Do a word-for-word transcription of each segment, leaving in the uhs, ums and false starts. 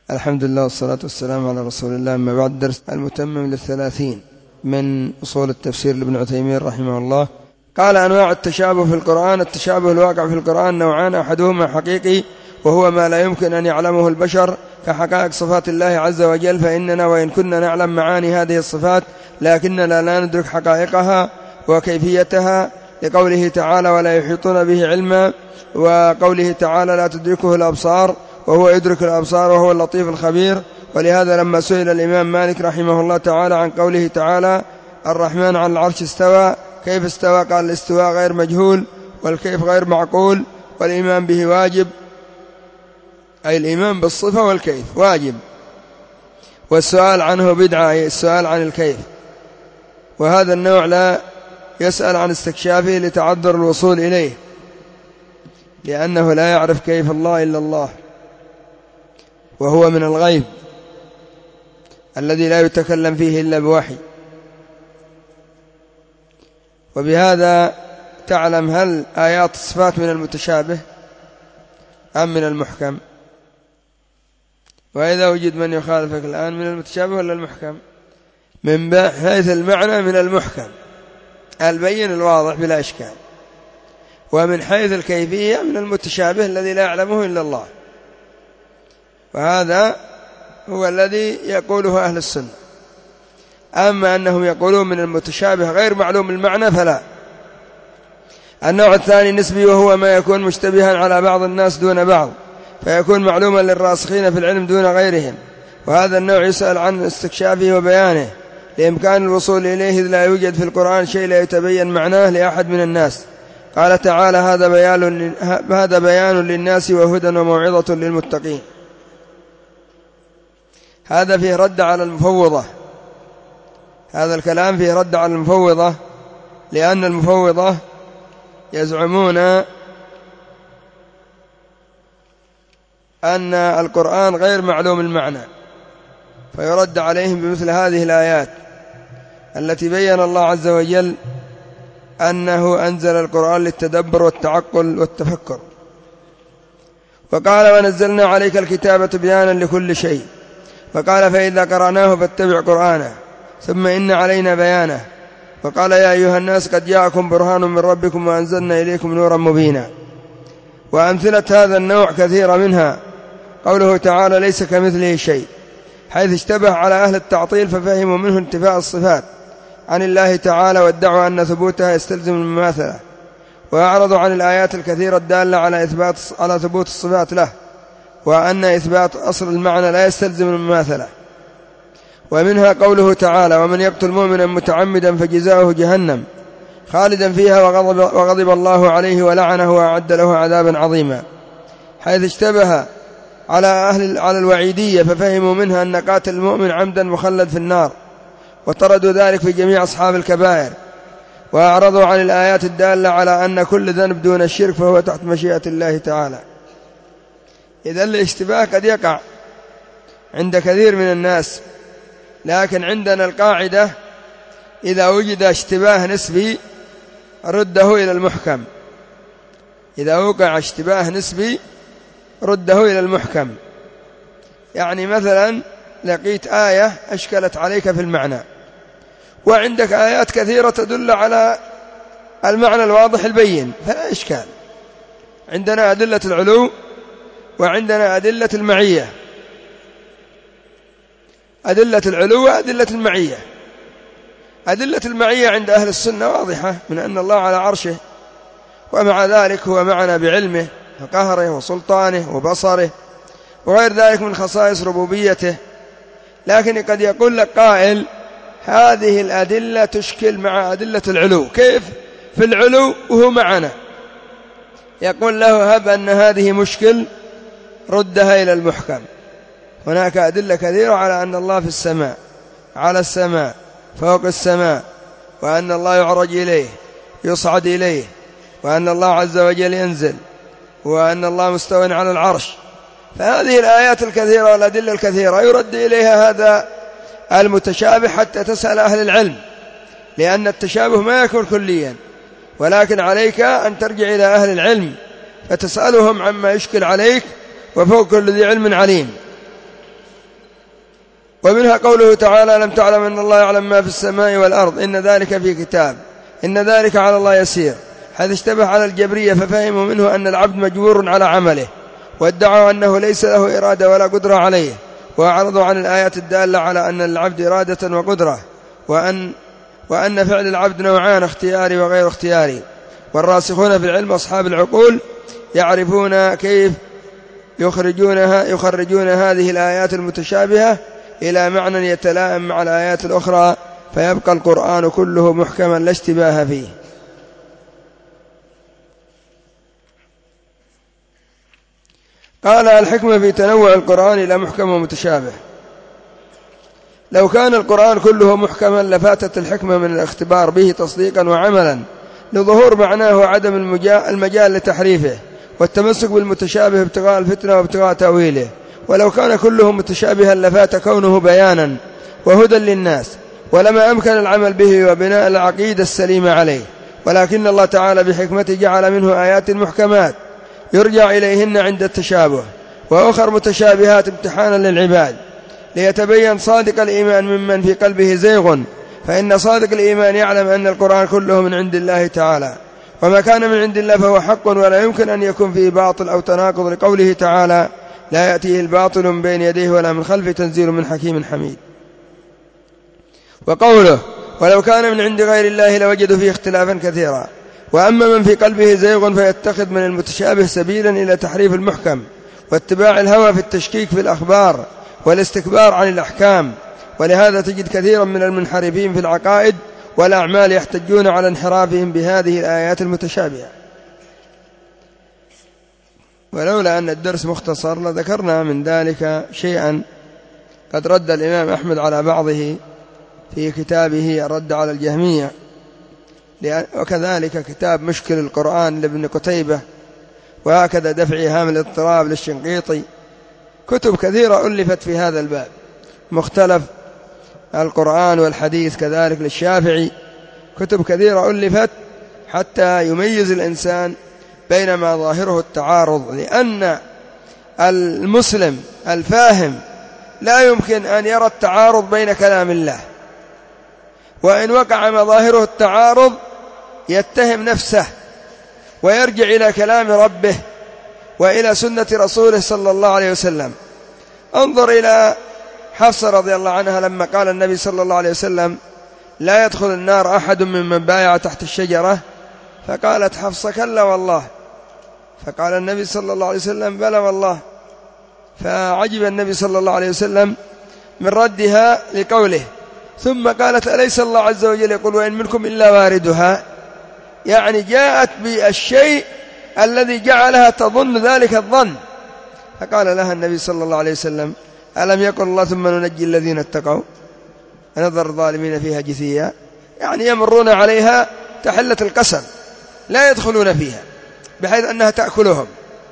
الحمد لله والصلاة والسلام على رسول الله. أما بعد، درس المتمم للثلاثين من أصول التفسير لابن عثيمين رحمه الله. قال: أنواع التشابه في القرآن. التشابه الواقع في القرآن نوعان: أحدهما حقيقي وهو ما لا يمكن أن يعلمه البشر كحقائق صفات الله عز وجل، فإننا وإن كنا نعلم معاني هذه الصفات لكننا لا ندرك حقائقها وكيفيتها، لقوله تعالى: ولا يحيطون به علما، وقوله تعالى: لا تدركه الأبصار وهو يدرك الأبصار وهو اللطيف الخبير. ولهذا لما سئل الإمام مالك رحمه الله تعالى عن قوله تعالى: الرحمن على العرش استوى، كيف استوى؟ قال: الاستواء غير مجهول والكيف غير معقول، والإيمان به واجب، أي الإيمان بالصفة والكيف واجب، والسؤال عنه بدعة، أي السؤال عن الكيف. وهذا النوع لا يسأل عن استكشافه لتعذر الوصول إليه، لأنه لا يعرف كيف الله إلا الله، وهو من الغيب الذي لا يتكلم فيه إلا بوحي. وبهذا تعلم هل آيات الصفات من المتشابه أم من المحكم. وإذا وجد من يخالفك الآن، من المتشابه ولا المحكم؟ من حيث المعنى من المحكم البين الواضح بلا إشكال، ومن حيث الكيفية من المتشابه الذي لا يعلمه إلا الله. وهذا هو الذي يقوله أهل السنة. أما أنهم يقولون من المتشابه غير معلوم المعنى فلا. النوع الثاني نسبي، وهو ما يكون مشتبها على بعض الناس دون بعض، فيكون معلوما للراسخين في العلم دون غيرهم. وهذا النوع يسأل عن استكشافه وبيانه لإمكان الوصول إليه، إذ لا يوجد في القرآن شيء لا يتبين معناه لأحد من الناس. قال تعالى: هذا بيان هذا بيان للناس وهدى وموعظة للمتقين. هذا فيه رد على المفوضة، هذا الكلام فيه رد على المفوضة، لأن المفوضة يزعمون أن القرآن غير معلوم المعنى، فيرد عليهم بمثل هذه الآيات التي بين الله عز وجل أنه أنزل القرآن للتدبر والتعقل والتفكر. وقال: ونزلنا عليك الكتاب تبيانا لكل شيء. فقال: فإذا قرأناه فاتبع قرآنه، ثم إن علينا بيانه. وقال: يا أيها الناس قد جاءكم برهان من ربكم وأنزلنا إليكم نورا مبينا. وأمثلة هذا النوع كثيرة، منها قوله تعالى: ليس كمثله شيء، حيث اشتبه على أهل التعطيل ففهموا منه انتفاء الصفات عن الله تعالى، وادعوا أن ثبوتها يستلزم المماثلة، وأعرضوا عن الآيات الكثيرة الدالة على إثبات على ثبوت الصفات له، وأن إثبات أصل المعنى لا يستلزم المماثلة. ومنها قوله تعالى: ومن يقتل مؤمنا متعمدا فجزاؤه جهنم خالدا فيها وغضب, وغضب الله عليه ولعنه وأعد له عذابا عظيما، حيث اشتبه على أهل على الوعيدية ففهموا منها أن قاتل المؤمن عمدا مخلد في النار، وطردوا ذلك في جميع أصحاب الكبائر. وأعرضوا عن الآيات الدالة على أن كل ذنب دون الشرك فهو تحت مشيئة الله تعالى. إذا الاشتباه قد يقع عند كثير من الناس، لكن عندنا القاعدة: إذا وجد اشتباه نسبي رده إلى المحكم. إذا وقع اشتباه نسبي رده إلى المحكم. يعني مثلا لقيت آية أشكلت عليك في المعنى، وعندك آيات كثيرة تدل على المعنى الواضح البين، فلا إشكال. عندنا أدلة العلو وعندنا أدلة المعية، أدلة العلو وأدلة المعية. أدلة المعية عند أهل السنة واضحة، من أن الله على عرشه، ومع ذلك هو معنا بعلمه وقهره وسلطانه وبصره وغير ذلك من خصائص ربوبيته. لكن قد يقول لك قائل: هذه الأدلة تشكل مع أدلة العلو، كيف في العلو وهو معنا؟ يقول له: هب أن هذه مشكل، ردها إلى المحكم. هناك أدلة كثيرة على أن الله في السماء، على السماء، فوق السماء، وأن الله يعرج إليه، يصعد إليه، وأن الله عز وجل ينزل، وأن الله مستوٍ على العرش. فهذه الآيات الكثيرة والأدلة الكثيرة يرد إليها هذا المتشابه حتى تسأل أهل العلم، لأن التشابه ما يكون كليا، ولكن عليك أن ترجع إلى أهل العلم فتسألهم عما يشكل عليك، وفوق كل ذي علم عليم. ومنها قوله تعالى لم تعلم أن الله يعلم ما في السماء والأرض إن ذلك في كتاب إن ذلك على الله يسير، هذا اشتبه على الجبرية ففهموا منه أن العبد مجبور على عمله، وادعوا أنه ليس له إرادة ولا قدرة عليه، وأعرضوا عن الآيات الدالة على أن العبد إرادة وقدرة، وأن, وأن فعل العبد نوعان اختياري وغير اختياري. والراسخون في العلم أصحاب العقول يعرفون كيف يخرجونها يخرجون هذه الآيات المتشابهة إلى معنى يتلائم مع الآيات الأخرى، فيبقى القرآن كله محكما لا اشتباه فيه. قال الحكمة في تنوع القرآن إلى محكم ومتشابه. لو كان القرآن كله محكما لفاتت الحكمة من الاختبار به تصديقا وعملا لظهور معناه وعدم المجال لتحريفه والتمسك بالمتشابه ابتغاء الفتنة وابتغاء تأويله. ولو كان كله متشابها لفات كونه بيانا وهدى للناس، ولما أمكن العمل به وبناء العقيدة السليمة عليه. ولكن الله تعالى بحكمته جعل منه آيات محكمات يرجع إليهن عند التشابه، وأخر متشابهات امتحانا للعباد ليتبين صادق الإيمان ممن في قلبه زيغ، فإن صادق الإيمان يعلم أن القرآن كله من عند الله تعالى، وما كان من عند الله فهو حق ولا يمكن أن يكون فيه باطل أو تناقض، لقوله تعالى لا يأتيه الباطل من بين يديه ولا من خلفه تنزيل من حكيم حميد. وقوله ولو كان من عند غير الله لوجدوا فيه اختلافا كثيرا. وأما من في قلبه زيغ فيتخذ من المتشابه سبيلا إلى تحريف المحكم واتباع الهوى في التشكيك في الأخبار والاستكبار عن الأحكام. ولهذا تجد كثيرا من المنحرفين في العقائد والأعمال يحتجون على انحرافهم بهذه الآيات المتشابهة. ولولا أن الدرس مختصر لذكرنا من ذلك شيئا قد رد الإمام أحمد على بعضه في كتابه الرد على الجهمية، وكذلك كتاب مشكل القرآن لابن قتيبة، وهكذا دفع إيهام الاضطراب للشنقيطي. كتب كثيرة ألفت في هذا الباب، مختلف القرآن والحديث كذلك للشافعي، كتب كثيرة ألفت حتى يميز الإنسان بين ما ظاهره التعارض، لأن المسلم الفاهم لا يمكن أن يرى التعارض بين كلام الله، وإن وقع مظاهره التعارض يتهم نفسه ويرجع إلى كلام ربه وإلى سنة رسوله صلى الله عليه وسلم. انظر إلى حفصة رضي الله عنها لما قال النبي صلى الله عليه وسلم لا يدخل النار أحد ممن بايع تحت الشجرة، فقالت حفصة كلا والله، فقال النبي صلى الله عليه وسلم بلى والله، فعجب النبي صلى الله عليه وسلم من ردها لقوله، ثم قالت أليس الله عز وجل يقول وإن منكم إلا واردها، يعني جاءت بالشيء الذي جعلها تظن ذلك الظن. فقال لها النبي صلى الله عليه وسلم ألم يقل الله ثم ننجي الذين اتقوا ونذر الظالمين فيها جثيا، يعني يمرون عليها تحلة القسم لا يدخلون فيها بحيث أنها تأكلهم.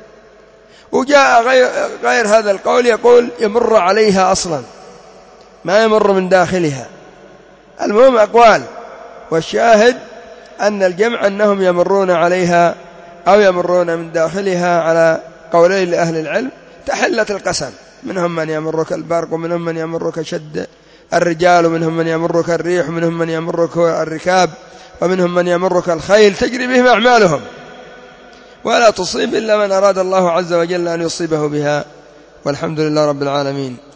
وجاء غير, غير هذا القول يقول يمر عليها أصلا ما يمر من داخلها. المهم أقوال، والشاهد أن الجمع أنهم يمرون عليها أو يمرون من داخلها على قولين لأهل العلم تحلة القسم، منهم من يمر كالبرق ومنهم من يمر كشد الرجال ومنهم من يمر كالريح ومنهم من يمر كالركاب ومنهم من يمر كالخيل تجري بهم أعمالهم ولا تصيب إلا من أراد الله عز وجل أن يصيبه بها. والحمد لله رب العالمين.